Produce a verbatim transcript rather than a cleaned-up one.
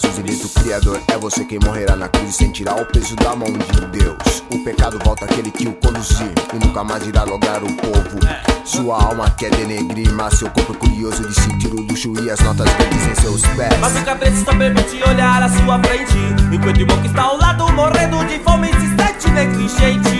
Jesus, eleito Criador. É você quem morrerá na cruz sem tirar o peso da mão de Deus. O pecado volta àquele que o conduzir e nunca mais irá lograr o povo. Sua alma quer denegrir, mas seu corpo é curioso de sentir o luxo e as notas verdes em seus pés. Mas o cabrito só permite olhar à sua frente, enquanto o irmão que está ao lado morrendo de fome insistente, negligente.